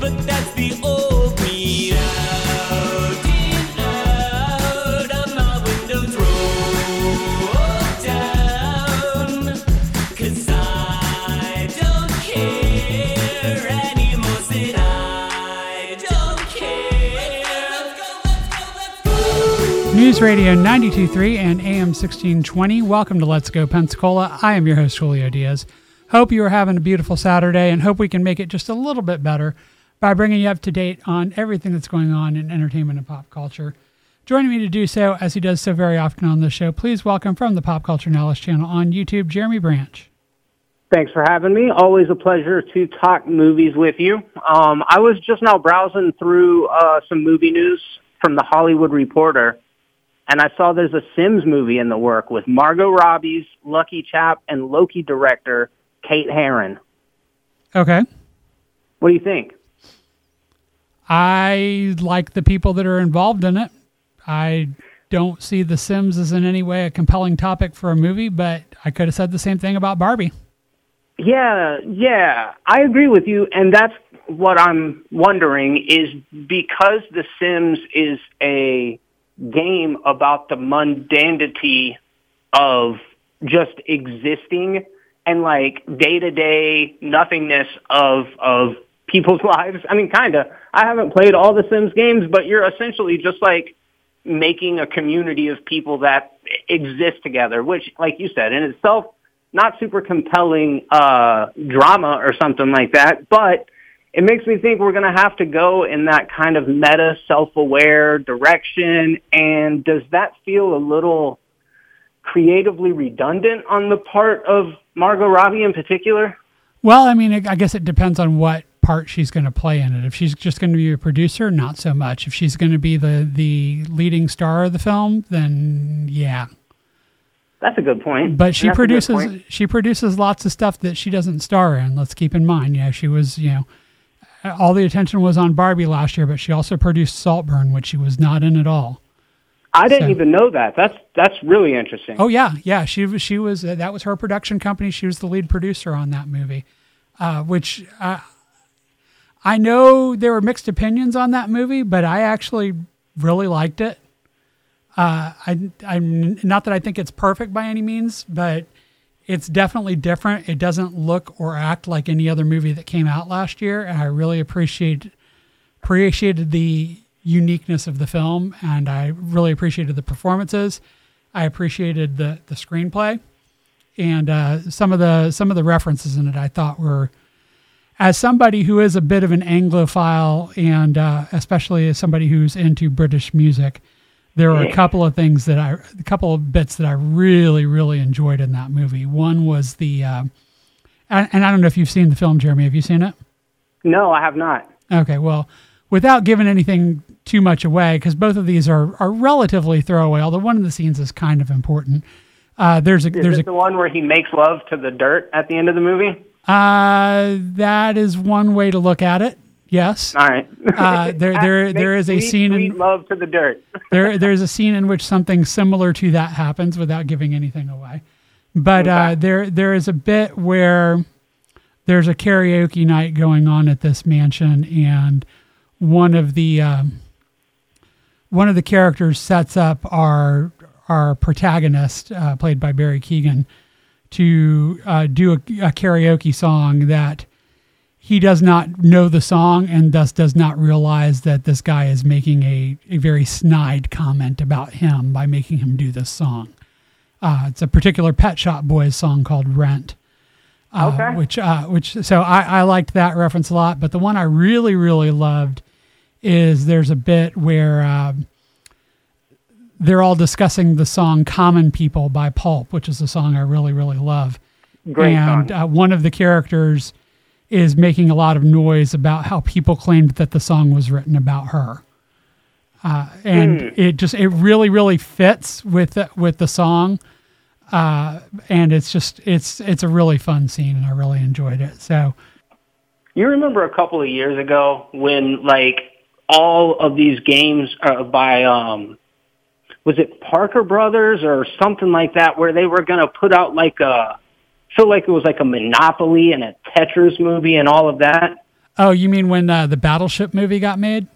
but that's the old me. Out and out of my windows roll down, 'cause I don't care anymore, said I don't care. Let's go. News Radio 92.3 and AM 1620. Welcome to Let's Go Pensacola. I am your host, Julio Diaz. Hope you are having a beautiful Saturday and hope we can make it just a little bit better by bringing you up to date on everything that's going on in entertainment and pop culture. Joining me to do so, as he does so very often on this show, please welcome from the Pop Culture Knowledge channel on YouTube, Jeremy Branch. Thanks for having me. Always a pleasure to talk movies with you. I was just now browsing through some movie news from The Hollywood Reporter, and I saw there's a Sims movie in the work with Margot Robbie's Lucky Chap and Loki director Kate Herron. Okay. What do you think? I like the people that are involved in it. I don't see The Sims as in any way a compelling topic for a movie, but I could have said the same thing about Barbie. Yeah, I agree with you, and that's what I'm wondering is because The Sims is a game about the mundanity of just existing and like day-to-day nothingness of people's lives. I mean, kind of. I haven't played all the Sims games, but you're essentially just like making a community of people that exist together, which, like you said, in itself, not super compelling drama or something like that, but it makes me think we're going to have to go in that kind of meta, self-aware direction, and does that feel a little creatively redundant on the part of Margot Robbie in particular? Well, I mean, I guess it depends on what part she's going to play in it. If she's just going to be a producer, not so much. If she's going to be the leading star of the film, then yeah. That's a good point. But she produces lots of stuff that she doesn't star in. Let's keep in mind, she was, all the attention was on Barbie last year, but she also produced Saltburn, which she was not in at all. I didn't even know that. That's really interesting. Oh yeah. She was that was her production company. She was the lead producer on that movie, which I know there were mixed opinions on that movie, but I actually really liked it. I'm not that I think it's perfect by any means, but it's definitely different. It doesn't look or act like any other movie that came out last year, and I really appreciated the uniqueness of the film, and I really appreciated the performances. I appreciated the screenplay, and some of the references in it I thought were, as somebody who is a bit of an Anglophile, and especially as somebody who's into British music, there were a couple of bits that I really, really enjoyed in that movie. One was and I don't know if you've seen the film, Jeremy. Have you seen it? No, I have not. Okay, well, without giving anything too much away, because both of these are relatively throwaway, although one of the scenes is kind of important. There's the one where he makes love to the dirt at the end of the movie? That is one way to look at it. Yes. All right. There is a scene in love to the dirt. there's a scene in which something similar to that happens without giving anything away. But there is a bit where there's a karaoke night going on at this mansion, and one of the characters sets up our protagonist, played by Barry Keoghan, to do a karaoke song that he does not know the song and thus does not realize that this guy is making a very snide comment about him by making him do this song. It's a particular Pet Shop Boys song called Rent. So I liked that reference a lot, but the one I really, really loved is there's a bit where they're all discussing the song Common People by Pulp, which is a song I really, really love. Great song. One of the characters is making a lot of noise about how people claimed that the song was written about her. It really, really fits with the song. And it's a really fun scene, and I really enjoyed it. So, you remember a couple of years ago when all of these games by was it Parker Brothers or something like that, where they were going to put out I feel like it was like a Monopoly and a Tetris movie and all of that. Oh, you mean when the Battleship movie got made?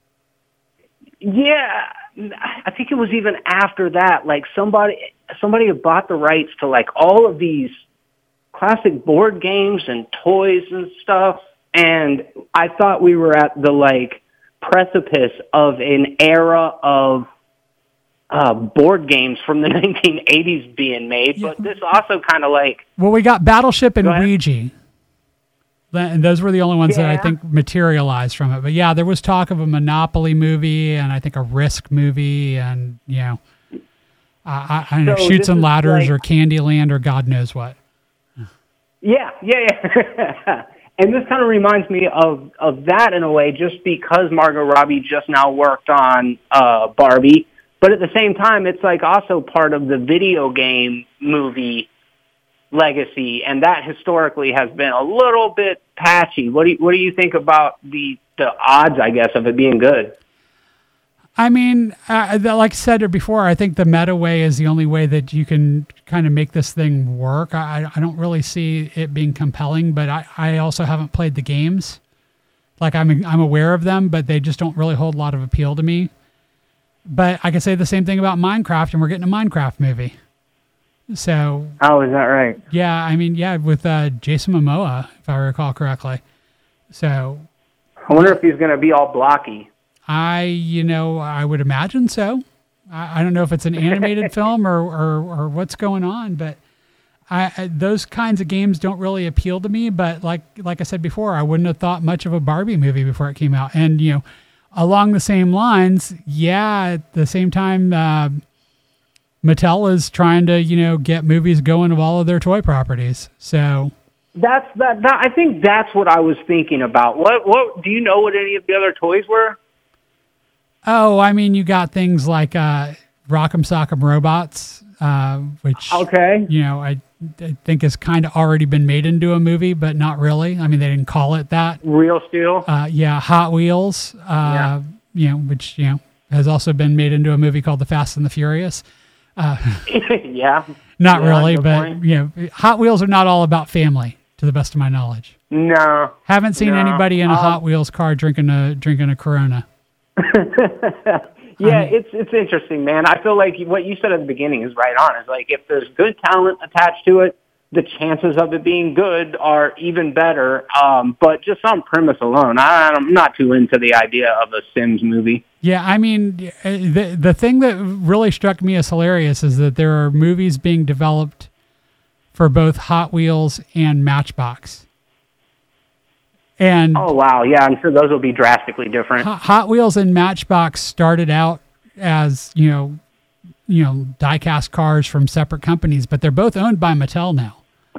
Yeah, I think it was even after that. Like somebody had bought the rights to like all of these classic board games and toys and stuff, and I thought we were at the like precipice of an era of board games from the 1980s being made. Yeah. But this also kind of like, Well, we got Battleship and Go ahead. Ouija. And those were the only ones that I Yeah. think materialized from it. But yeah, there was talk of a Monopoly movie and I think a Risk movie and, you know, I don't know, So Chutes this and is Ladders like- or Candyland or God knows what. yeah. And this kind of reminds me of that in a way, just because Margot Robbie just now worked on Barbie. But at the same time, it's like also part of the video game movie legacy, and that historically has been a little bit patchy. What do you think about the odds, I guess, of it being good? I mean, like I said before, I think the meta way is the only way that you can kind of make this thing work. I don't really see it being compelling, but I also haven't played the games. Like I'm aware of them, but they just don't really hold a lot of appeal to me. But I can say the same thing about Minecraft, and we're getting a Minecraft movie. So Oh, is that right? yeah, I mean, yeah, with Jason Momoa, if I recall correctly. So I wonder if he's going to be all blocky. I would imagine so. I don't know if it's an animated film or what's going on, but those kinds of games don't really appeal to me. But like I said before, I wouldn't have thought much of a Barbie movie before it came out. And, you know, along the same lines, yeah, at the same time, Mattel is trying to, you know, get movies going of all of their toy properties. So That I think that's what I was thinking about. What do you know what any of the other toys were? oh, I mean, you got things like Rock'em Sock'em Robots, which Okay. you know, I think has kind of already been made into a movie, but not really. I mean, they didn't call it that. Real Steel. Yeah, Hot Wheels, Yeah. you know, which, you know, has also been made into a movie called The Fast and the Furious. Yeah. Not Yeah, really, good but, point. you know, Hot Wheels are not all about family, to the best of my knowledge. No. Haven't seen No. anybody in a Hot Wheels car drinking a Corona. Yeah, it's interesting, man. I feel like what you said at the beginning is right on. It's like if there's good talent attached to it, the chances of it being good are even better. But just on premise alone, I'm not too into the idea of a Sims movie. Yeah, I mean, the thing that really struck me as hilarious is that there are movies being developed for both Hot Wheels and Matchbox. And Oh wow, yeah, I'm sure those will be drastically different. Hot Wheels and Matchbox started out as, you know, die-cast cars from separate companies, but they're both owned by Mattel now.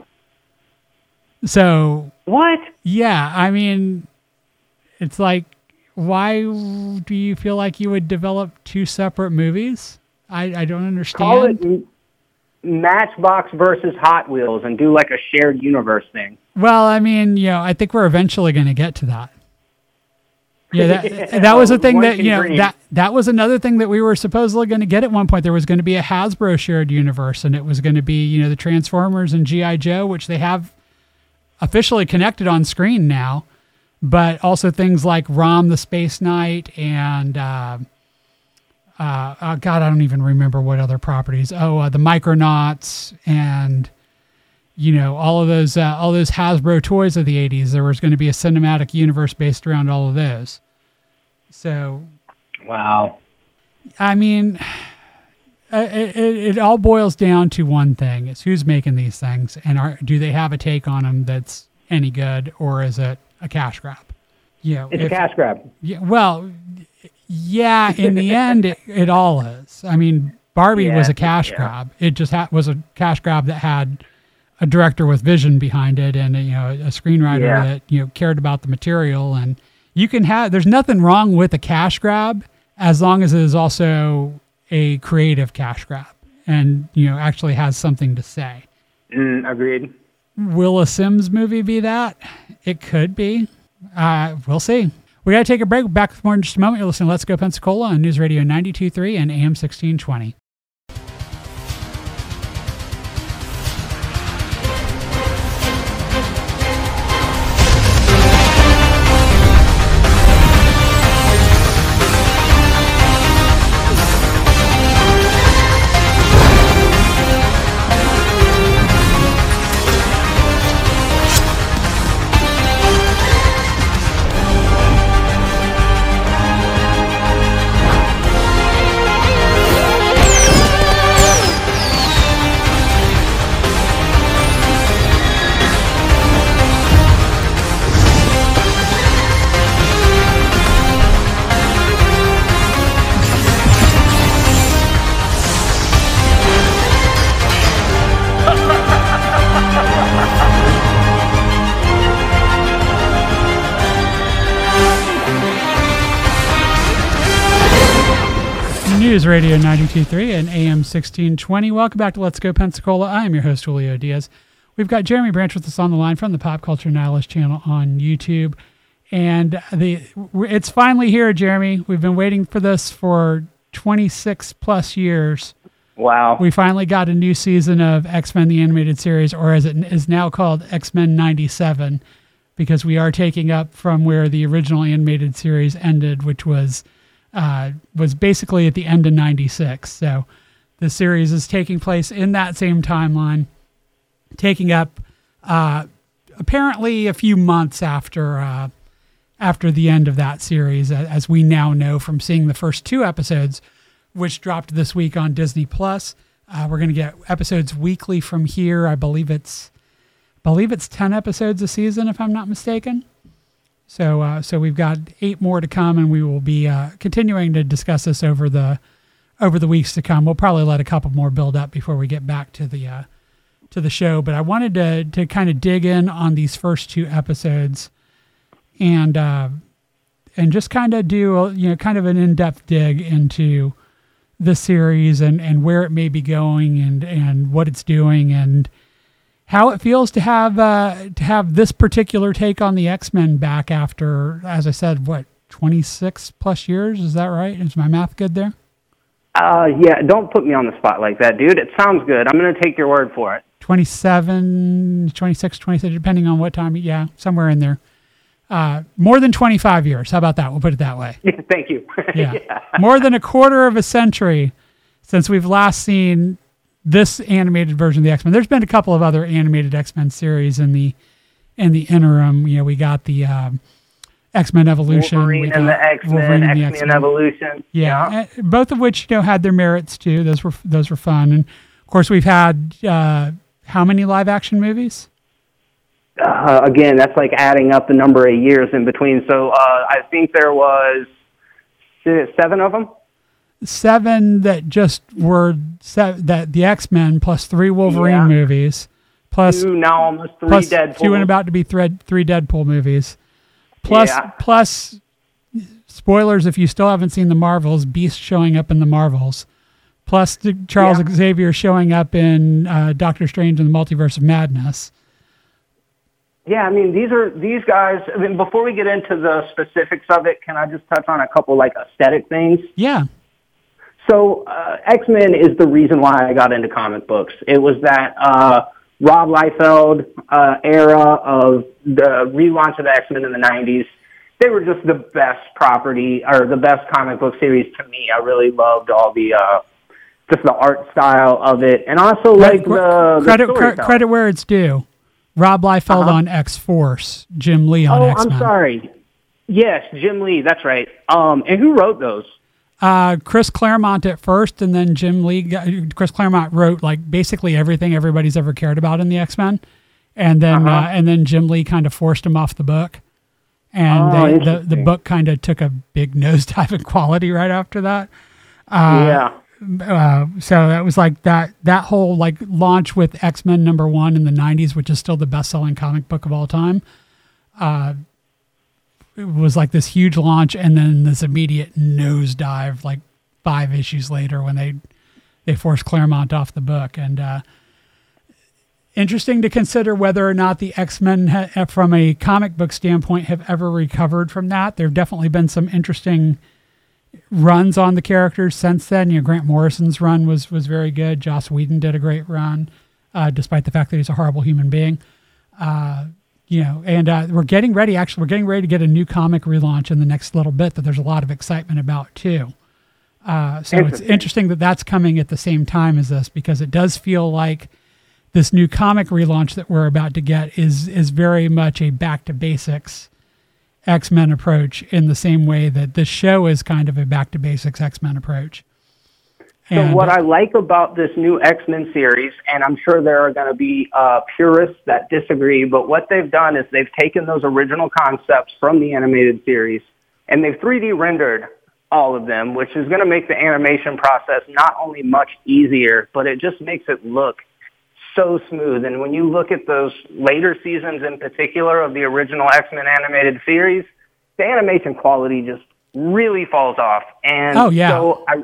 So, What? yeah, I mean, it's like, why do you feel like you would develop two separate movies? I don't understand. Call it Matchbox versus Hot Wheels and do like a shared universe thing. Well, I mean, you know, I think we're eventually going to get to that. Yeah, that was a thing One that, can you know, dream. that was another thing that we were supposedly going to get at one point. There was going to be a Hasbro shared universe, and it was going to be, you know, the Transformers and G.I. Joe, which they have officially connected on screen now, but also things like Rom the Space Knight and, God, I don't even remember what other properties. The Micronauts and, you know, all those Hasbro toys of the 80s. There was going to be a cinematic universe based around all of those. So, Wow. I mean, it all boils down to one thing. It's who's making these things, and do they have a take on them that's any good, or is it a cash grab? You know, It's a cash grab. Yeah, well, yeah, in the end, it all is. I mean, Barbie was a cash grab. It just was a cash grab that had a director with vision behind it, and you know, a screenwriter that, you know, cared about the material. And you can there's nothing wrong with a cash grab as long as it is also a creative cash grab and, you know, actually has something to say. Agreed. Will a Sims movie be that? It could be. We'll see. We got to take a break. Back with more in just a moment. You're listening to Let's Go Pensacola on News Radio 92.3 and AM 1620. News Radio 92.3 and AM 1620. Welcome back to Let's Go Pensacola. I am your host, Julio Diaz. We've got Jeremy Branch with us on the line from the Pop Culture Nihilist channel on YouTube. And it's finally here, Jeremy. We've been waiting for this for 26 plus years. Wow. We finally got a new season of X-Men the Animated Series, or as it is now called, X-Men 97, because we are taking up from where the original animated series ended, which was basically at the end of 96. So the series is taking place in that same timeline, taking up apparently a few months after the end of that series, as we now know from seeing the first 2 episodes, which dropped this week on Disney Plus. We're going to get episodes weekly from here. I believe it's 10 episodes a season, if I'm not mistaken. So we've got 8 more to come, and we will be continuing to discuss this over the weeks to come. We'll probably let a couple more build up before we get back to the show. But I wanted to kind of dig in on these first 2 episodes, and just kind of do kind of an in-depth dig into the series and where it may be going and what it's doing and how it feels to have this particular take on the X-Men back after, as I said, 26 plus years? Is that right? Is my math good there? Yeah, don't put me on the spot like that, dude. It sounds good. I'm going to take your word for it. 27, 26, 27, depending on what time. Yeah, somewhere in there. More than 25 years. How about that? We'll put it that way. Yeah, thank you. Yeah. More than a quarter of a century since we've last seen this animated version of the X-Men. There's been a couple of other animated X-Men series in the interim. We got the X-Men Evolution. Wolverine and the X-Men, X-Men Evolution. Yeah. Both of which had their merits too. Those were fun. And of course we've had how many live action movies? Again, that's like adding up the number of years in between. So I think there was 7 of them. 7 that just were that the X-Men plus 3 Wolverine movies, plus 2, now almost 3 plus Deadpool. 2 and about to be 3 Deadpool movies. Plus spoilers if you still haven't seen the Marvels, Beast showing up in the Marvels. Plus Charles Xavier showing up in Doctor Strange and the Multiverse of Madness. Yeah, I mean, these guys, I mean, before we get into the specifics of it, can I just touch on a couple, like, aesthetic things? Yeah. So, X-Men is the reason why I got into comic books. It was that Rob Liefeld era of the relaunch of the X-Men in the 90s. They were just the best property, or the best comic book series to me. I really loved all the, just the art style of it. And also, like, the credit where it's due. Rob Liefeld on X-Force, Jim Lee on X-Men. I'm sorry. Yes, Jim Lee, that's right. And who wrote those? Chris Claremont at first, and then Jim Lee. Chris Claremont wrote like basically everything everybody's ever cared about in the X-Men, and then Jim Lee kind of forced him off the book, and the book kind of took a big nosedive in quality right after that. So that was like that whole like launch with X-Men #1 in the 90s, which is still the best-selling comic book of all time. It was like this huge launch, and then this immediate nosedive like 5 issues later when they forced Claremont off the book. And interesting to consider whether or not the X-Men from a comic book standpoint have ever recovered from that. There have definitely been some interesting runs on the characters since then. Grant Morrison's run was very good. Joss Whedon did a great run, despite the fact that he's a horrible human being. And we're getting ready to get a new comic relaunch in the next little bit that there's a lot of excitement about too. So it's interesting that that's coming at the same time as this, because it does feel like this new comic relaunch that we're about to get is very much a back to basics X-Men approach, in the same way that this show is kind of a back to basics X-Men approach. So what I like about this new X-Men series, and I'm sure there are going to be purists that disagree, but what they've done is they've taken those original concepts from the animated series and they've 3D rendered all of them, which is going to make the animation process not only much easier, but it just makes it look so smooth. And when you look at those later seasons in particular of the original X-Men animated series, the animation quality just really falls off. And so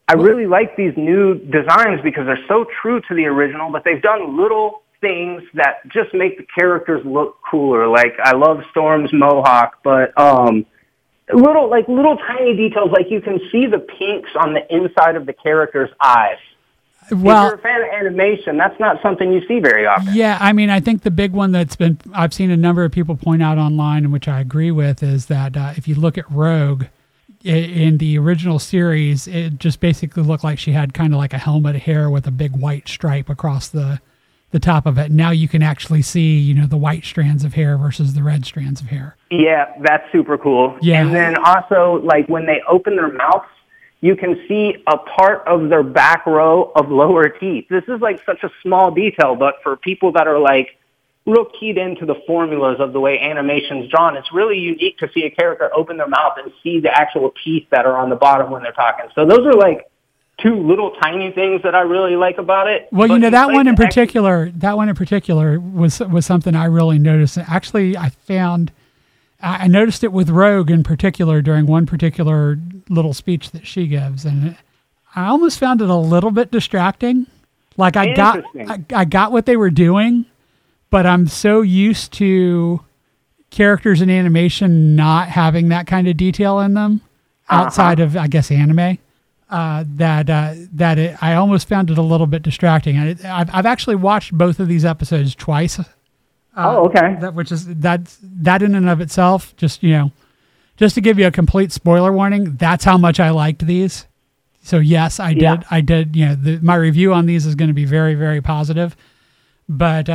I really like these new designs because they're so true to the original, but they've done little things that just make the characters look cooler. Like, I love Storm's mohawk, but little tiny details, like you can see the pinks on the inside of the character's eyes. Well, if you're a fan of animation, that's not something you see very often. Yeah, I mean, I think the big one I've seen a number of people point out online, and which I agree with, is that if you look at Rogue, in the original series, it just basically looked like she had kind of like a helmet of hair with a big white stripe across the top of it. Now you can actually see, the white strands of hair versus the red strands of hair. Yeah, that's super cool. Yeah. And then also, like, when they open their mouths, you can see a part of their back row of lower teeth. This is like such a small detail, but for people that are like real keyed into the formulas of the way animation's drawn, it's really unique to see a character open their mouth and see the actual teeth that are on the bottom when they're talking. So those are like two little tiny things that I really like about it. Well, that one in particular was something I really noticed. Actually, I noticed it with Rogue in particular during one particular little speech that she gives, and I almost found it a little bit distracting. Like, I got what they were doing, but I'm so used to characters in animation not having that kind of detail in them outside of, I guess, anime. I almost found it a little bit distracting. I've actually watched both of these episodes twice. Okay. That in and of itself, just to give you a complete spoiler warning, that's how much I liked these. So yes, I did. Yeah. I did. My review on these is going to be very, very positive. But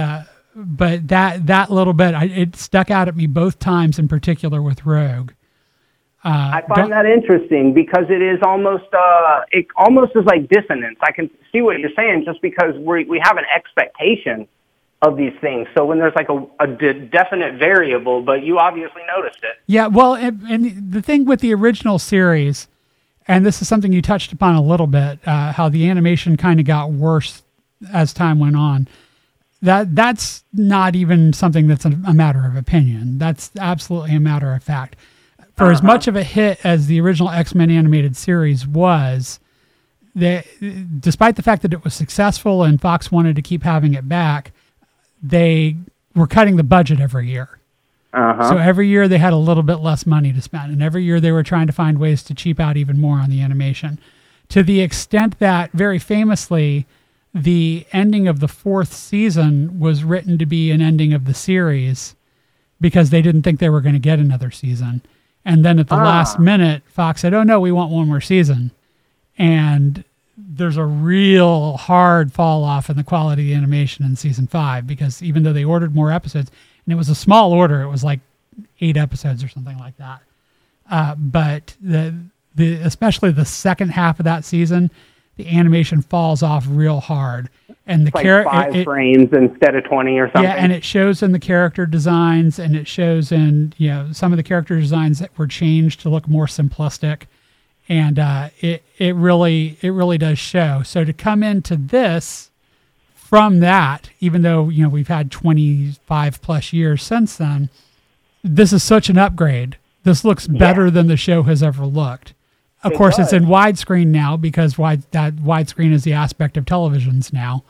that little bit, it stuck out at me both times, in particular with Rogue. I find that interesting because it is almost it almost is like dissonance. I can see what you're saying just because we have an expectation of these things. So when there's like a definite variable, but you obviously noticed it. Yeah, well, and the thing with the original series, and this is something you touched upon a little bit, how the animation kind of got worse as time went on. That's not even something that's a matter of opinion. That's absolutely a matter of fact. For as much of a hit as the original X-Men animated series was, despite the fact that it was successful and Fox wanted to keep having it back, they were cutting the budget every year. So every year they had a little bit less money to spend, and every year they were trying to find ways to cheap out even more on the animation, to the extent that, very famously, the ending of the 4th season was written to be an ending of the series because they didn't think they were going to get another season. And then at the last minute, Fox said, "Oh no, we want one more season." And there's a real hard fall off in the quality of the animation in season 5, because even though they ordered more episodes, and it was a small order, it was like 8 episodes or something like that. But especially the second half of that season, the animation falls off real hard. And the like 5 frames instead of 20 or something. Yeah, and it shows in the character designs, and it shows in some of the character designs that were changed to look more simplistic, and it really does show. So to come into this from that, even though we've had 25 plus years since then, this is such an upgrade. This looks better than the show has ever looked. Of course, it's in widescreen now because that widescreen is the aspect of televisions now.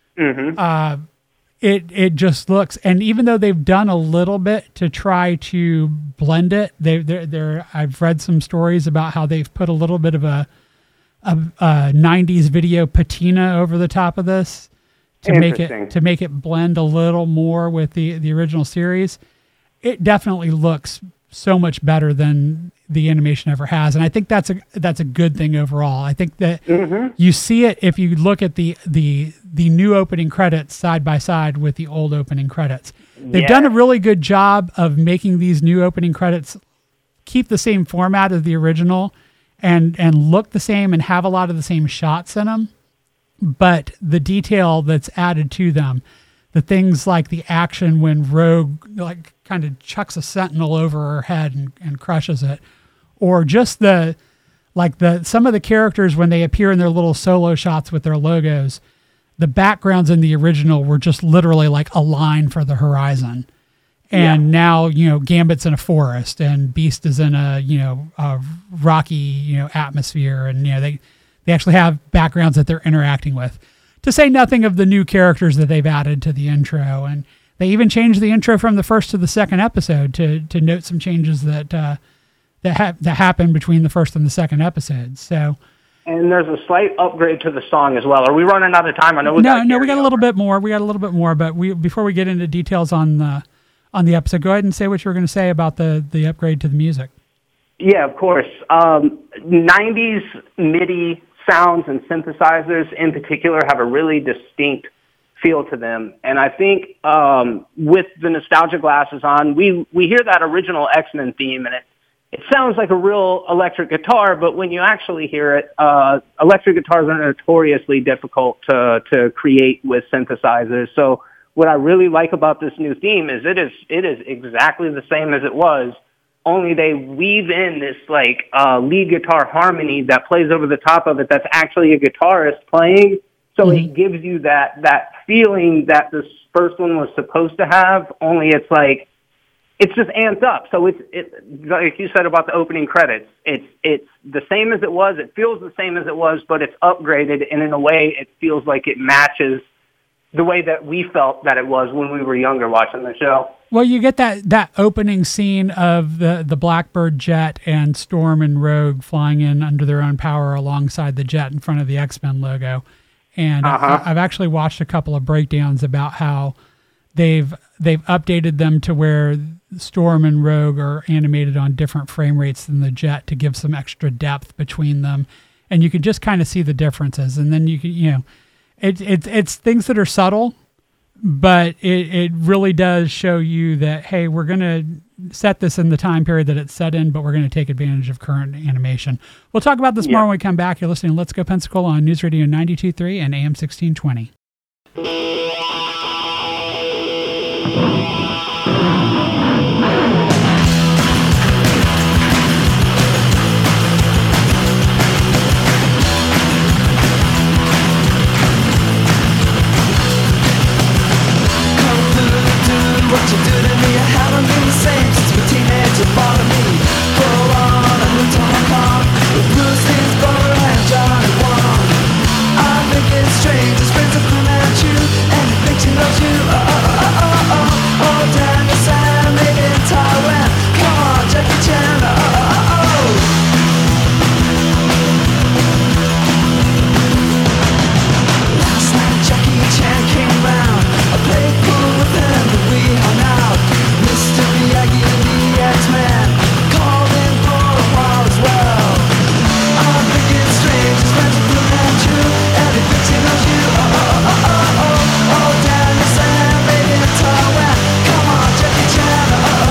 It just looks, and even though they've done a little bit to try to blend it, I've read some stories about how they've put a little bit of a 90s video patina over the top of this to make it blend a little more with the original series. It definitely looks so much better than the animation ever has, and I think that's a good thing overall. I think that you see it if you look at the new opening credits side by side with the old opening credits. They've done a really good job of making these new opening credits keep the same format as the original and look the same and have a lot of the same shots in them, but the detail that's added to them, the things like the action when Rogue kind of chucks a sentinel over her head and crushes it, or just some of the characters when they appear in their little solo shots with their logos, the backgrounds in the original were just literally like a line for the horizon. And now, Gambit's in a forest and Beast is in a rocky, atmosphere. And, They actually have backgrounds that they're interacting with. To say nothing of the new characters that they've added to the intro, and they even changed the intro from the first to the second episode to note some changes that happened between the first and the second episodes. So, and there's a slight upgrade to the song as well. Are we running out of time? I know we got a little bit more. But before we get into details on the episode, go ahead and say what you were going to say about the upgrade to the music. Yeah, of course. 90s MIDI sounds and synthesizers in particular have a really distinct feel to them. And I think with the nostalgia glasses on, we hear that original X-Men theme, and it sounds like a real electric guitar, but when you actually hear it, electric guitars are notoriously difficult to create with synthesizers. So what I really like about this new theme is it is exactly the same as it was, only they weave in this like lead guitar harmony that plays over the top of it that's actually a guitarist playing. So it gives you that feeling that this first one was supposed to have, only it's like, it's just amped up. So it's like you said about the opening credits, it's the same as it was, it feels the same as it was, but it's upgraded, and in a way it feels like it matches the way that we felt that it was when we were younger watching the show. Well, you get that opening scene of the Blackbird jet and Storm and Rogue flying in under their own power alongside the jet in front of the X-Men logo. And I've actually watched a couple of breakdowns about how they've updated them to where Storm and Rogue are animated on different frame rates than the jet to give some extra depth between them, and you can just kind of see the differences. And then you can, it's things that are subtle, but it really does show you that, hey, we're going to set this in the time period that it's set in, but we're going to take advantage of current animation. We'll talk about this more when we come back. You're listening to Let's Go Pensacola on News Radio 92.3 and AM 1620. What you do to me, I haven't been the same since my teenage you bothered me. Full on, I moved to Hong Kong with Bruce Lee's brother and Johnny Wong. I think it's strange, his friends have come at you, and he thinks he loves you. Oh, Daniel Sam, made in Taiwan. Come on, Jackie Chan. Last night Jackie Chan came round. I played pool with him and we hung out. Mr. Miyagi and the X-Men called in for a while as well. I'm thinking strange, his friends are looking at you, and he thinks he knows you. Oh, Daniel Sam, made in Taiwan. Come on, Jackie Chan.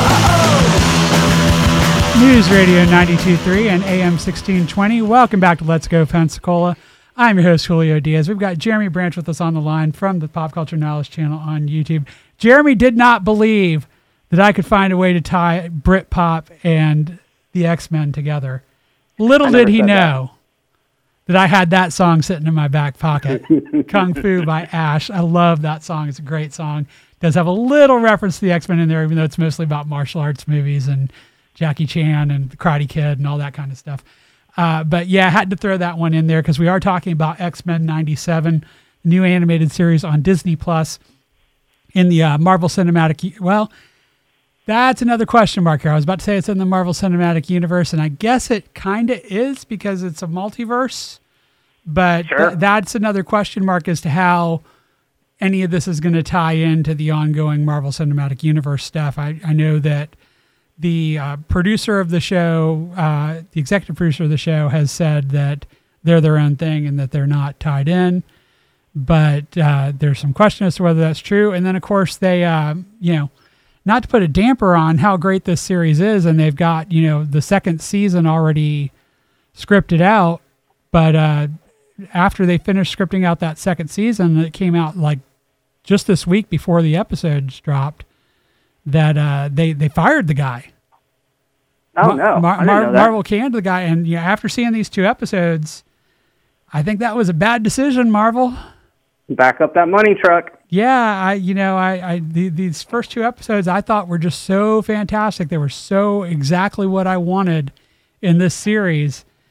News Radio 92.3 and AM 1620. Welcome back to Let's Go Pensacola. I'm your host, Julio Diaz. We've got Jeremy Branch with us on the line from the Pop Culture Knowledge channel on YouTube. Jeremy did not believe that I could find a way to tie Britpop and the X-Men together. Little did he know that I had that song sitting in my back pocket. Kung Fu by Ash. I love that song. It's a great song. It does have a little reference to the X-Men in there, even though it's mostly about martial arts movies and Jackie Chan and the Karate Kid and all that kind of stuff. But yeah, I had to throw that one in there because we are talking about X-Men 97, new animated series on Disney Plus in the Marvel Cinematic. Well, that's another question mark here. I was about to say it's in the Marvel Cinematic Universe, and I guess it kind of is because it's a multiverse. But sure. That's another question mark as to how any of this is going to tie into the ongoing Marvel Cinematic Universe stuff. I know that the producer of the show, the executive producer of the show, has said that they're their own thing and that they're not tied in. But there's some question as to whether that's true. And then, of course, they, not to put a damper on how great this series is, and they've got, the second season already scripted out. But after they finished scripting out that second season, it came out like just this week before the episodes dropped, that they fired the guy. Oh, no. I didn't know that. Marvel canned the guy. And after seeing these two episodes, I think that was a bad decision, Marvel. Back up that money truck. Yeah, these first two episodes I thought were just so fantastic. They were so exactly what I wanted in this series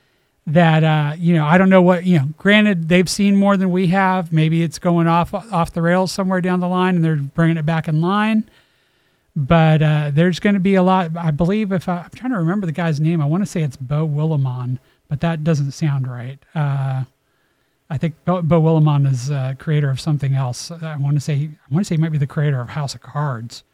that I don't know what, granted they've seen more than we have. Maybe it's going off the rails somewhere down the line and they're bringing it back in line. But there's going to be a lot, I believe, I'm trying to remember the guy's name. I want to say it's Beau Willimon, but that doesn't sound right. I think Beau Willimon is creator of something else. I want to say he might be the creator of House of Cards.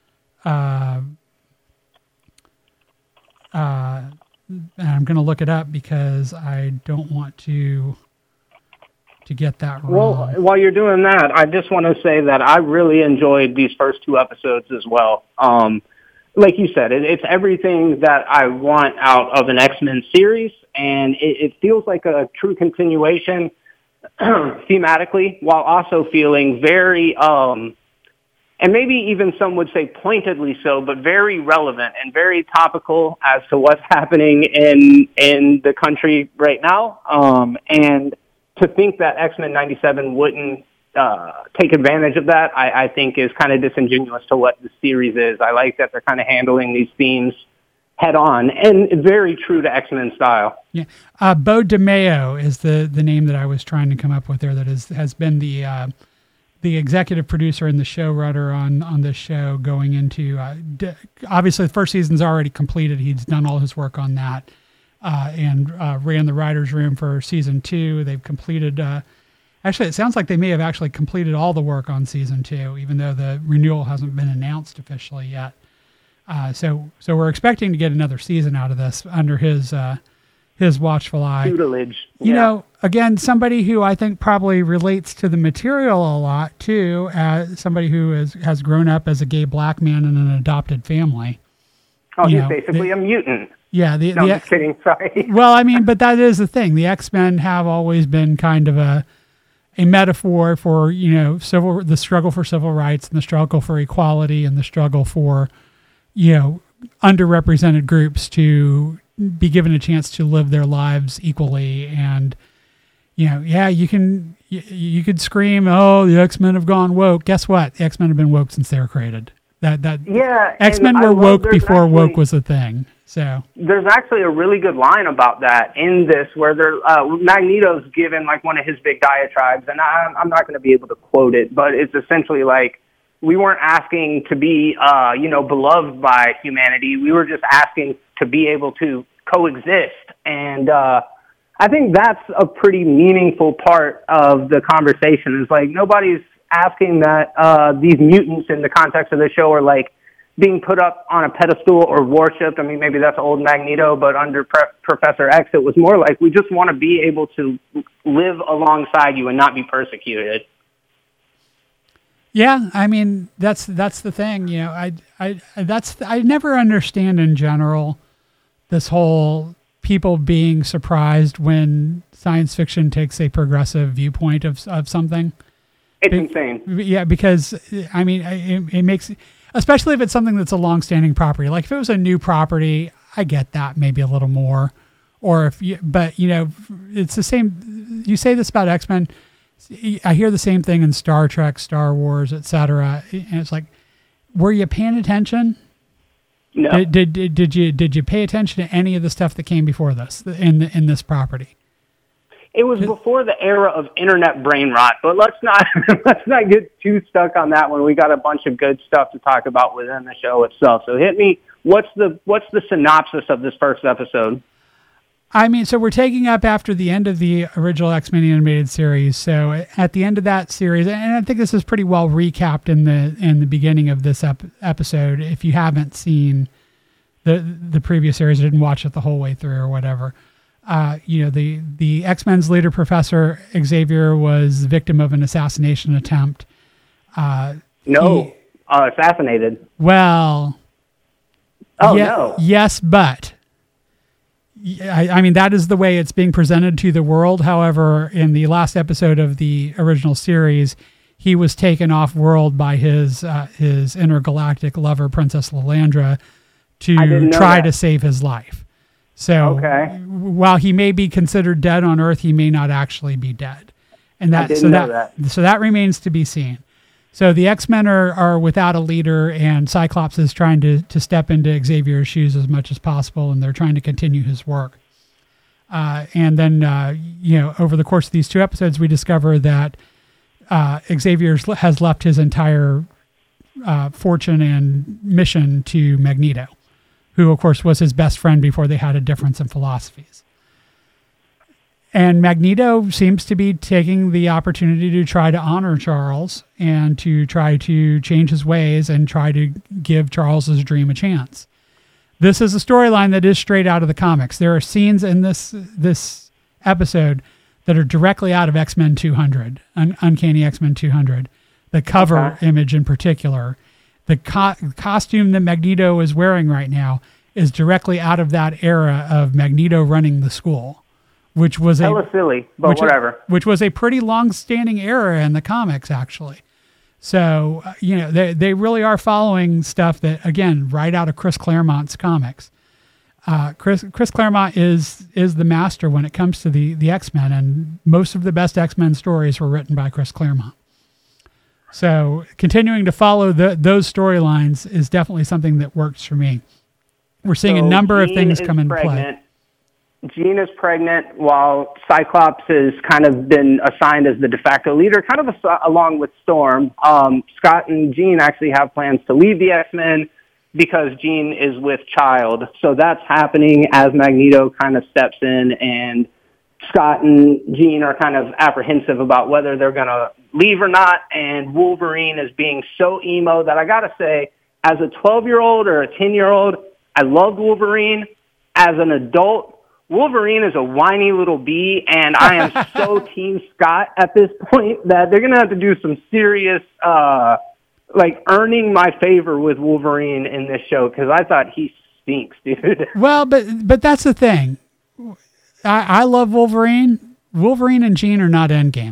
And I'm going to look it up because I don't want to get that wrong. Well, while you're doing that, I just want to say that I really enjoyed these first 2 episodes as well. Like you said, it's everything that I want out of an X-Men series, and it feels like a true continuation thematically, while also feeling very, and maybe even some would say pointedly so, but very relevant and very topical as to what's happening in the country right now. And to think that X-Men 97 wouldn't take advantage of that, I think is kind of disingenuous to what the series is. I like that they're kind of handling these themes head on and very true to X-Men style. Yeah. Beau DeMayo is the name that I was trying to come up with there, that has been the executive producer and the showrunner on this show going into, obviously the first season's already completed. He's done all his work on that and ran the writer's room for season 2. They've completed, actually it sounds like they may have actually completed all the work on season 2, even though the renewal hasn't been announced officially yet. So we're expecting to get another season out of this under his watchful eye. Tutelage. You know, again, somebody who I think probably relates to the material a lot too, as somebody who has grown up as a gay black man in an adopted family. Oh, he's basically a mutant. Yeah. No, I'm just kidding. Sorry. Well, I mean, but that is the thing. The X-Men have always been kind of a metaphor for, the struggle for civil rights and the struggle for equality and the struggle for, underrepresented groups to be given a chance to live their lives equally. And, you could scream, "Oh, the X-Men have gone woke." Guess what? The X-Men have been woke since they were created. X-Men were woke before woke was a thing. So there's actually a really good line about that in this, where Magneto's given like one of his big diatribes, and I'm not going to be able to quote it, but it's essentially like, we weren't asking to be, beloved by humanity. We were just asking to be able to coexist. And I think that's a pretty meaningful part of the conversation. Is like, nobody's asking that these mutants in the context of the show are like being put up on a pedestal or worshipped. I mean, maybe that's old Magneto, but under Professor X, it was more like, we just want to be able to live alongside you and not be persecuted. Yeah, I mean, that's the thing. I never understand in general this whole people being surprised when science fiction takes a progressive viewpoint of something. It's insane. Yeah, because I mean, it makes, especially if it's something that's a long-standing property. Like if it was a new property, I get that maybe a little more. Or it's the same. You say this about X-Men. I hear the same thing in Star Trek, Star Wars, etc. And it's like, were you paying attention? No. Did you pay attention to any of the stuff that came before this in this property? It was before the era of internet brain rot, but let's not get too stuck on that one. We got a bunch of good stuff to talk about within the show itself. So hit me. What's the synopsis of this first episode? I mean, so we're taking up after the end of the original X-Men animated series. So at the end of that series, and I think this is pretty well recapped in the beginning of this episode. If you haven't seen the previous series, didn't watch it the whole way through or whatever, the X-Men's leader, Professor Xavier, was the victim of an assassination attempt. Assassinated. Well. No. Yes, but. I mean, that is the way it's being presented to the world. However, in the last episode of the original series, he was taken off world by his intergalactic lover, Princess Lilandra, to try to save his life. So while he may be considered dead on Earth, he may not actually be dead. And so that remains to be seen. So the X-Men are without a leader, and Cyclops is trying to step into Xavier's shoes as much as possible, and they're trying to continue his work. And then, over the course of these 2 episodes, we discover that Xavier has left his entire fortune and mission to Magneto, who, of course, was his best friend before they had a difference in philosophies. And Magneto seems to be taking the opportunity to try to honor Charles and to try to change his ways and try to give Charles's dream a chance. This is a storyline that is straight out of the comics. There are scenes in this episode that are directly out of X-Men 200, Uncanny X-Men 200. The cover image in particular. The costume that Magneto is wearing right now is directly out of that era of Magneto running the school, which was hella silly, but whatever. Which was a pretty long-standing era in the comics, actually. So, they really are following stuff that, again, right out of Chris Claremont's comics. Chris Claremont is the master when it comes to the X-Men, and most of the best X-Men stories were written by Chris Claremont. So continuing to follow those storylines is definitely something that works for me. We're seeing a number of things come into play. Jean is pregnant while Cyclops has kind of been assigned as the de facto leader, kind of along with Storm. Scott and Jean actually have plans to leave the X-Men because Jean is with child. So that's happening as Magneto kind of steps in, and Scott and Jean are kind of apprehensive about whether they're going to leave or not. And Wolverine is being so emo that I got to say, as a 12-year-old or a 10-year-old, I loved Wolverine. As an adult, Wolverine is a whiny little bee, and I am so Team Scott at this point that they're going to have to do some serious, earning my favor with Wolverine in this show, because I thought he stinks, dude. Well, but that's the thing. I love Wolverine. Wolverine and Jean are not Endgame.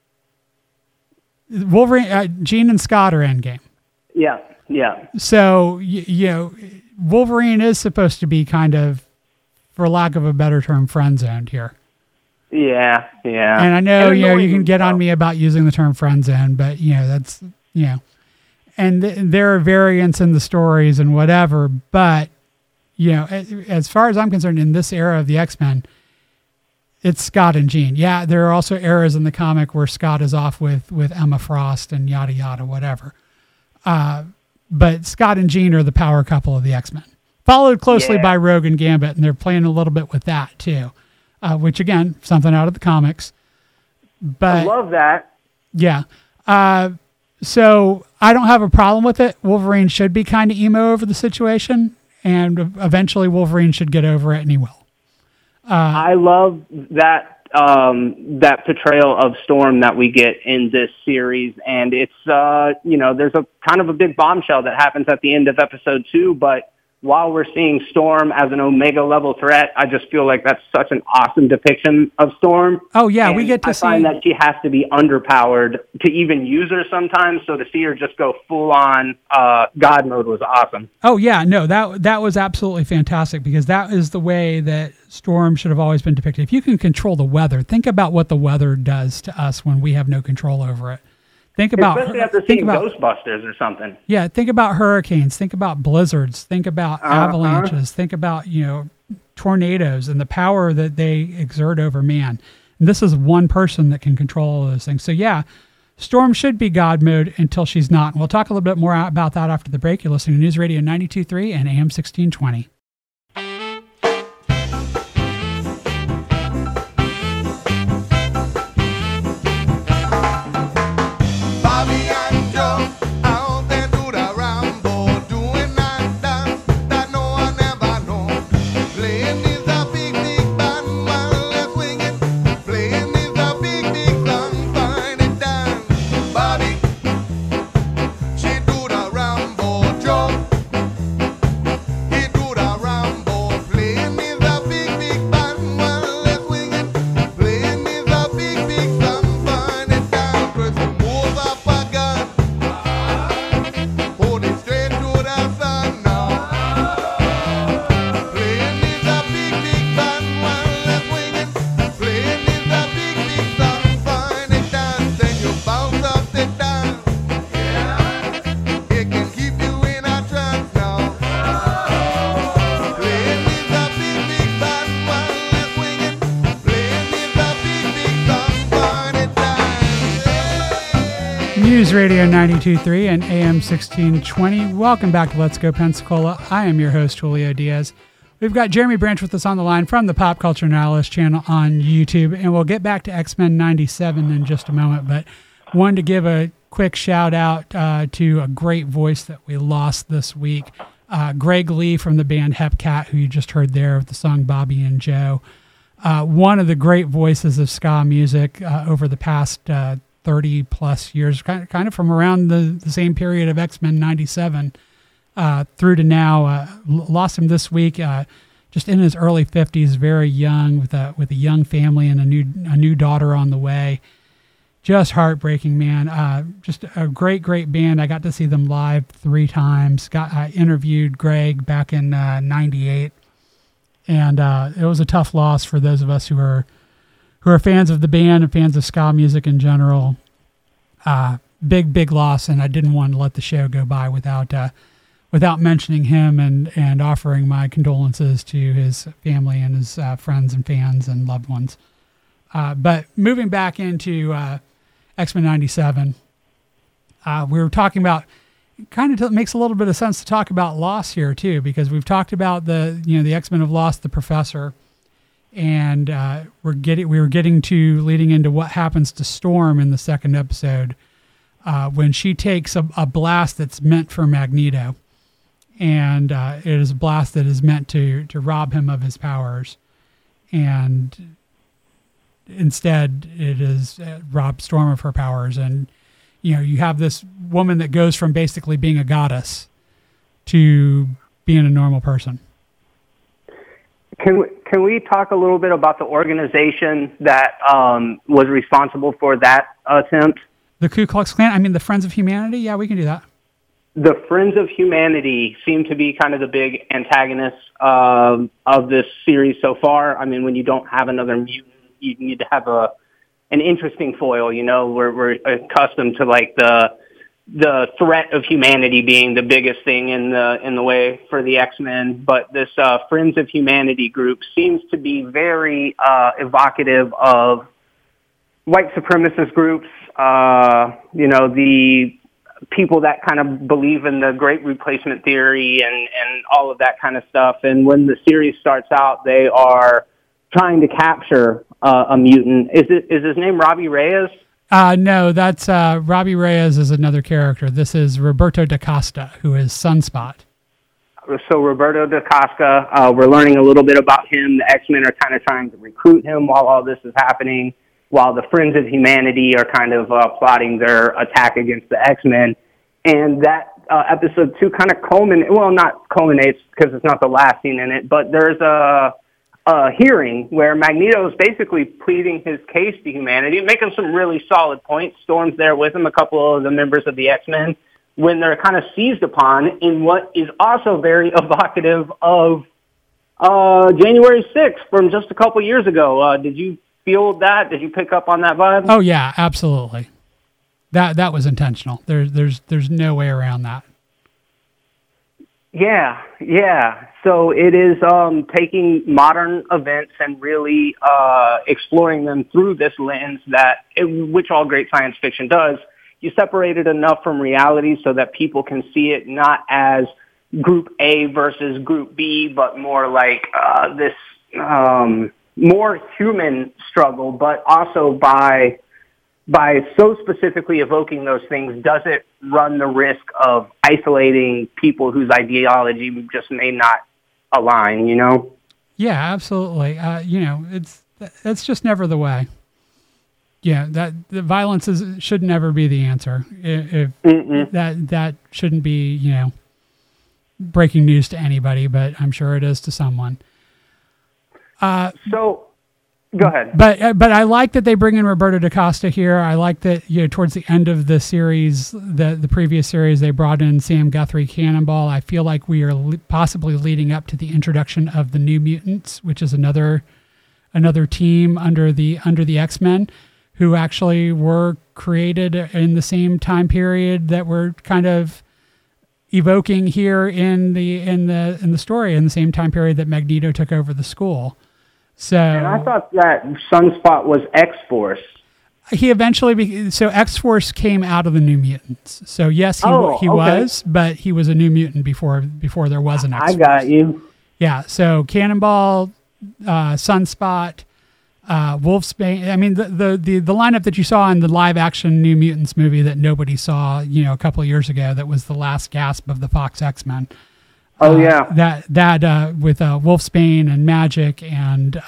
Jean and Scott are Endgame. Yeah. So, Wolverine is supposed to be kind of, for lack of a better term, friend-zoned here. Yeah. And I know, you can get on me about using the term friend-zone, but, that's, and there are variants in the stories and whatever, but, as far as I'm concerned, in this era of the X-Men, it's Scott and Jean. Yeah, there are also eras in the comic where Scott is off with Emma Frost and yada, yada, whatever. But Scott and Jean are the power couple of the X-Men. Followed closely by Rogue and Gambit, and they're playing a little bit with that too, which again, something out of the comics. But I love that. Yeah. So I don't have a problem with it. Wolverine should be kind of emo over the situation, and eventually Wolverine should get over it, and he will. I love that portrayal of Storm that we get in this series, and it's there's a kind of a big bombshell that happens at the end of episode 2, but while we're seeing Storm as an Omega level threat, I just feel like that's such an awesome depiction of Storm. Oh yeah, and we get to see. I find that she has to be underpowered to even use her sometimes. So to see her just go full on God mode was awesome. Oh yeah, no, that was absolutely fantastic, because that is the way that Storm should have always been depicted. If you can control the weather, think about what the weather does to us when we have no control over it. Especially after seeing Ghostbusters or something. Yeah, think about hurricanes, think about blizzards, think about avalanches, think about, tornadoes and the power that they exert over man. And this is one person that can control all those things. So yeah, Storm should be God mode until she's not. And we'll talk a little bit more about that after the break. You're listening to News Radio 92.3 and AM 1620. He do the News Radio 92.3 and AM 1620. Welcome back to Let's Go Pensacola. I am your host, Julio Diaz. We've got Jeremy Branch with us on the line from the Pop Culture Analyst channel on YouTube, and we'll get back to X-Men 97 in just a moment, but wanted to give a quick shout out to a great voice that we lost this week. Greg Lee from the band Hepcat, who you just heard there with the song Bobby and Joe. One of the great voices of ska music over the past 30 plus years, kind of from around the same period of X-Men 97 through to now. Lost him this week, just in his early 50s, very young, with a young family and a new daughter on the way. Just heartbreaking, man. Just a great band. I got to see them live 3 times. I interviewed Greg back in 98, and it was a tough loss for those of us who are fans of the band and fans of ska music in general. Big loss, and I didn't want to let the show go by without mentioning him and offering my condolences to his family and his friends and fans and loved ones. But moving back into X-Men 97, we were talking about, it makes a little bit of sense to talk about loss here too, because we've talked about the X-Men have lost the Professor. And we were leading into what happens to Storm in the second episode when she takes a blast that's meant for Magneto, and it is a blast that is meant to rob him of his powers, and instead it is rob Storm of her powers. And you have this woman that goes from basically being a goddess to being a normal person. Can we talk a little bit about the organization that was responsible for that attempt? The Ku Klux Klan? I mean, the Friends of Humanity? Yeah, we can do that. The Friends of Humanity seem to be kind of the big antagonists of this series so far. I mean, when you don't have another mutant, you need to have an interesting foil. We're accustomed to like the threat of humanity being the biggest thing in the way for the X-Men, but this Friends of Humanity group seems to be very evocative of white supremacist groups, the people that kind of believe in the Great Replacement theory and all of that kind of stuff. And when the series starts out, they are trying to capture a mutant. Is his name Robbie Reyes? No, that's Robbie Reyes is another character. This is Roberto da Costa, who is Sunspot. So Roberto da Costa, we're learning a little bit about him. The X-Men are kind of trying to recruit him while all this is happening, while the Friends of Humanity are kind of plotting their attack against the X-Men. And that episode 2 kind of not culminates because it's not the last scene in it, but there's a hearing where Magneto is basically pleading his case to humanity, making some really solid points. Storm's there with him, a couple of the members of the X-Men, when they're kind of seized upon in what is also very evocative of January 6th from just a couple years ago. Did you feel that? Did you pick up on that vibe? Oh yeah, absolutely. That was intentional. There's no way around that. Yeah. So it is taking modern events and really exploring them through this lens which all great science fiction does. You separate it enough from reality so that people can see it not as Group A versus Group B, but more like this more human struggle, but also by so specifically evoking those things, does it run the risk of isolating people whose ideology just may not align, Yeah, absolutely. It's just never the way. Yeah, that the violence should never be the answer. That shouldn't be, breaking news to anybody, but I'm sure it is to someone. So go ahead. But I like that they bring in Roberto da Costa here. I like that towards the end of the series, the previous series, they brought in Sam Guthrie Cannonball. I feel like we are possibly leading up to the introduction of the New Mutants, which is another team under the X-Men, who actually were created in the same time period that we're kind of evoking here in the story, in the same time period that Magneto took over the school. So, and I thought that Sunspot was X-Force. He eventually so X-Force came out of the New Mutants. So yes, he Okay. was, but he was a New Mutant before there was an X-Force. I got you. Yeah, so Cannonball, Sunspot, Wolfsbane. I mean, the lineup that you saw in the live action New Mutants movie that nobody saw, a couple of years ago, that was the last gasp of the Fox X-Men. Oh yeah. That with Wolfsbane and Magic and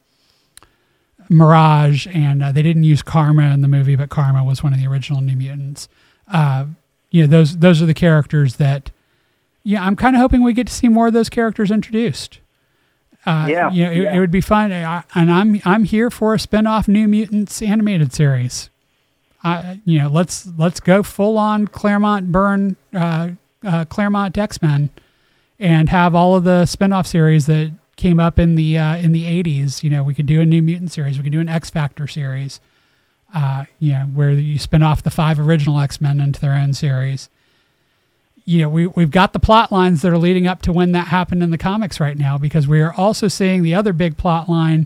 Mirage, and they didn't use Karma in the movie, but Karma was one of the original New Mutants. Those are the characters that, I'm kind of hoping we get to see more of those characters introduced. It would be fun, and I'm here for a spin-off New Mutants animated series. Let's go full on Claremont Byrne, Claremont X-Men, and have all of the spin-off series that came up in the 80s. We could do a New Mutant series, we could do an X Factor series, where you spin off the 5 original X-Men into their own series. We've got the plot lines that are leading up to when that happened in the comics right now, because we are also seeing the other big plot line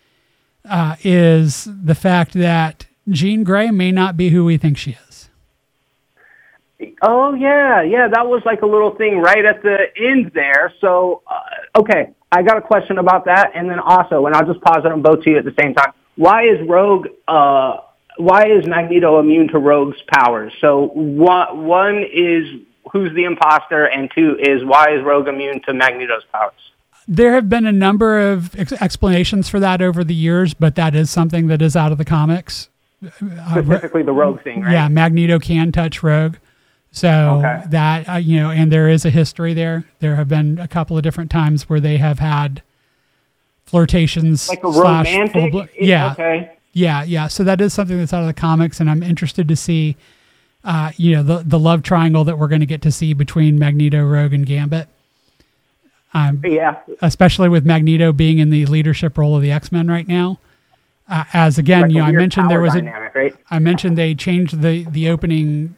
is the fact that Jean Grey may not be who we think she is. Oh yeah, that was like a little thing right at the end there. So, okay, I got a question about that, and then also, and I'll just pause it on both to you at the same time. Why is Magneto immune to Rogue's powers? So one is who's the imposter, and 2 is why is Rogue immune to Magneto's powers? There have been a number of explanations for that over the years, but that is something that is out of the comics. Specifically the Rogue thing, right? Yeah, Magneto can touch Rogue. So that, and there is a history there. There have been a couple of different times where they have had flirtations. Like a romantic? Okay. Yeah. So that is something that's out of the comics, and I'm interested to see, the love triangle that we're going to get to see between Magneto, Rogue, and Gambit. Especially with Magneto being in the leadership role of the X-Men right now. As again, like I mentioned there was dynamic, right? I mentioned they changed the opening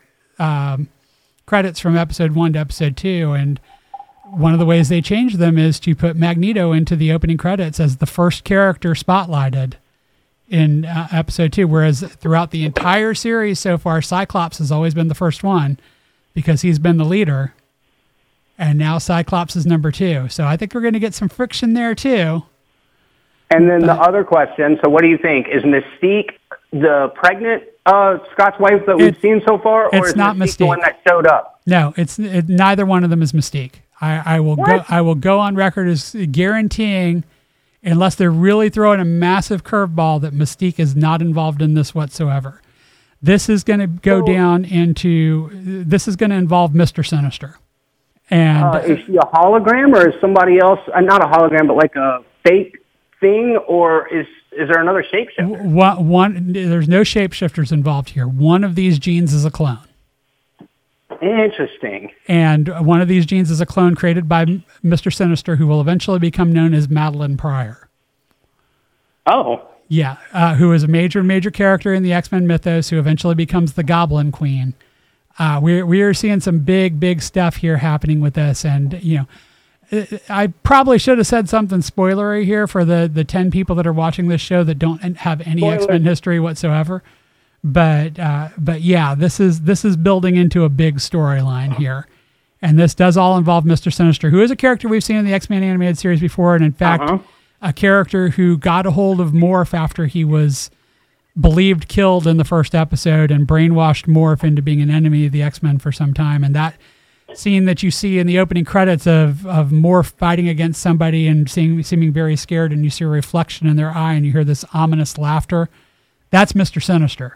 credits from episode 1 to episode 2, and one of the ways they changed them is to put Magneto into the opening credits as the first character spotlighted in episode 2, whereas throughout the entire series so far, Cyclops has always been the first one because he's been the leader, and now Cyclops is number 2. So I think we're going to get some friction there too. And then the other question, so what do you think? Is Mystique the pregnant Scott's wife that we've seen so far, or is not Mystique the one that showed up? No, neither one of them is Mystique. I will go on record as guaranteeing, unless they're really throwing a massive curveball, that Mystique is not involved in this whatsoever. This is going to go down into, this is going to involve Mr. Sinister. And is she a hologram, or is somebody else, not a hologram, but like a fake thing, or is there another shapeshifter? There's no shapeshifters involved here. One of these genes is a clone. Interesting. And one of these genes is a clone created by Mr. Sinister, who will eventually become known as Madeline Pryor. Oh. Yeah, who is a major character in the X-Men mythos, who eventually becomes the Goblin Queen. We are seeing some big stuff here happening with this, and I probably should have said something spoilery here for the 10 people that are watching this show that don't have any X-Men history whatsoever. But yeah, this is building into a big storyline here. And this does all involve Mr. Sinister, who is a character we've seen in the X-Men animated series before, and in fact, a character who got a hold of Morph after he was believed killed in the first episode and brainwashed Morph into being an enemy of the X-Men for some time. And that scene that you see in the opening credits of Morph fighting against somebody and seeming very scared, and you see a reflection in their eye and you hear this ominous laughter, that's Mr. Sinister.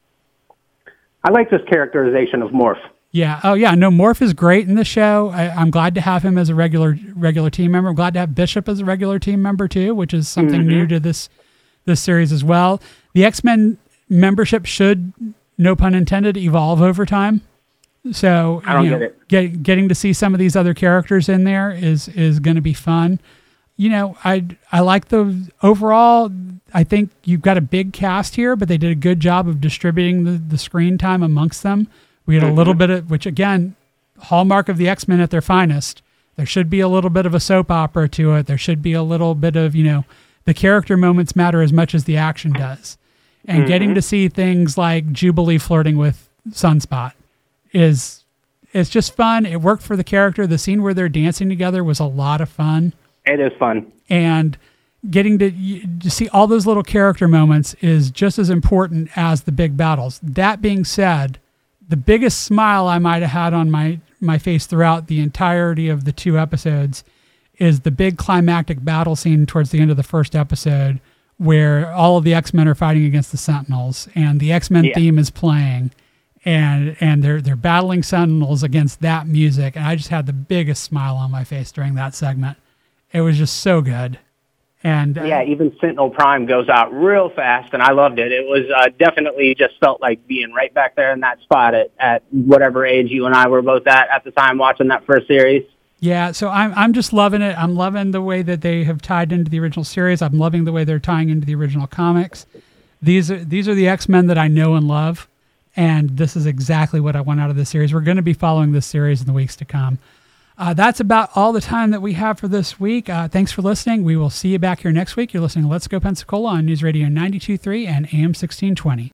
I like this characterization of Morph. Yeah. Oh, yeah. No, Morph is great in the show. I'm glad to have him as a regular team member. I'm glad to have Bishop as a regular team member too, which is something new to this series as well. The X-Men membership should, no pun intended, evolve over time. So I don't get it. Getting to see some of these other characters in there is going to be fun. I like the overall. I think you've got a big cast here, but they did a good job of distributing the screen time amongst them. We had a little bit of, which again, hallmark of the X-Men at their finest. There should be a little bit of a soap opera to it. There should be a little bit of, the character moments matter as much as the action does. And getting to see things like Jubilee flirting with Sunspot it's just fun. It worked for the character. The scene where they're dancing together was a lot of fun. It is fun. And getting to see all those little character moments is just as important as the big battles. That being said, the biggest smile I might have had on my face throughout the entirety of the 2 episodes is the big climactic battle scene towards the end of the first episode, where all of the X-Men are fighting against the Sentinels, and the X-Men theme is playing, and they're battling Sentinels against that music, and I just had the biggest smile on my face during that segment. It was just so good. And even Sentinel Prime goes out real fast, and I loved it. It was definitely just felt like being right back there in that spot at whatever age you and I were both at the time watching that first series. Yeah, so I'm just loving it. I'm loving the way that they have tied into the original series. I'm loving the way they're tying into the original comics. These are the X-Men that I know and love, and this is exactly what I want out of this series. We're going to be following this series in the weeks to come. That's about all the time that we have for this week. Thanks for listening. We will see you back here next week. You're listening to Let's Go Pensacola on News Radio 92.3 and AM 1620.